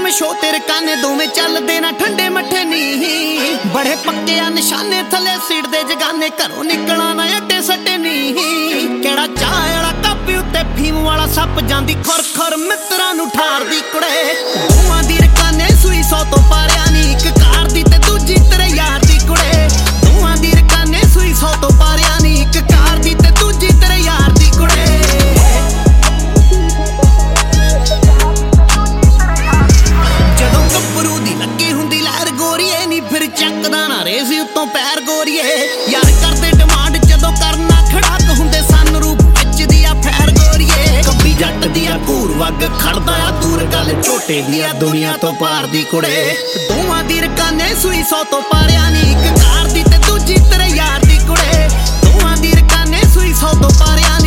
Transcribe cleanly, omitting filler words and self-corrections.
film show ਤੇਰੇ ਕਾਨੇ ਦੋਵੇਂ ਚੱਲਦੇ ਨਾ ਠੰਡੇ ਮੱਠੇ ਨੀ ਬੜੇ ਪੱਕੇ ਆ ਨਿਸ਼ਾਨੇ ਥੱਲੇ ਸੀਟ ਦੇ ਜਗਾਨੇ ਘਰੋਂ ਨਿਕਲਣਾ ਨਾ ਅੱਡੇ ਸੱਟੇ ਨੀ ਕਿਹੜਾ ਚਾਹ ਵਾਲਾ ਕੱਪ ਉੱਤੇ ਫੀਮ ਵਾਲਾ ਸੱਪ ਜਾਂਦੀ ਖੁਰ ਖੁਰ ਮਿੱਤਰਾਂ ਨੂੰ ਠਾਰਦੀ ਕੁੜੇ ਦੋਵਾਂ ਦੀ ਰਕਾਨੇ ਸੂਈ 100 ਤੋਂ ਪਾਰਿਆ ਨੀ ਇੱਕ ਕਾਰ ਦੀ ਤੇ ਦੂਜੀ ਤੇਰੇ ਯਾਰ ਦੀ ਕੁੜੇ ਦੋਵਾਂ ਦੀ ਰਕਾਨੇ ਸੂਈ 100 ਤੋਂ ਪਾਰਿਆ ਨੀ ਇੱਕ ਕਾਰ ਦੀ ਤੇ ਦੂਜੀ ਤੇਰੇ ਯਾਰ ਦੀ ਕੁੜੇ ਫਿਰ ਚੱਕਦਾ ਨਾ ਰੇਸ ਉੱਤੋਂ ਪੈਰ ਗੋਰੀਏ ਯਾਰ ਕਰਦੇ ਡਿਮਾਂਡ ਜਦੋਂ ਕਰਨਾ ਖੜਾਕ ਹੁੰਦੇ ਸਨ ਰੂਪ ਵਿੱਚ ਦੀ ਆ ਫੈਰ ਗੋਰੀਏ ਕੱਬੀ ਜੱਟ ਦੀ ਆ ਘੂਰ ਵੱਗ ਖੜਦਾ ਆ ਦੂਰ ਗੱਲ ਝੋਟੇ ਦੀ ਆ ਦੁਨੀਆ ਤੋਂ ਪਾਰ ਦੀ ਕੁੜੇ ਦੋਵਾਂ ਦੀ ਰਕਾਨੇ ਸੂਈ 100 ਤੋਂ ਪਾਰਿਆ ਨੀ ਇੱਕ ਕਾਰ ਦੀ ਤੇ ਦੂਜੀ ਤੇਰੇ ਯਾਰ ਦੀ ਕੁੜੇ ਦੋਵਾਂ ਦੀ ਰਕਾਨੇ ਸੂਈ 100 ਤੋਂ ਪਾਰਿਆ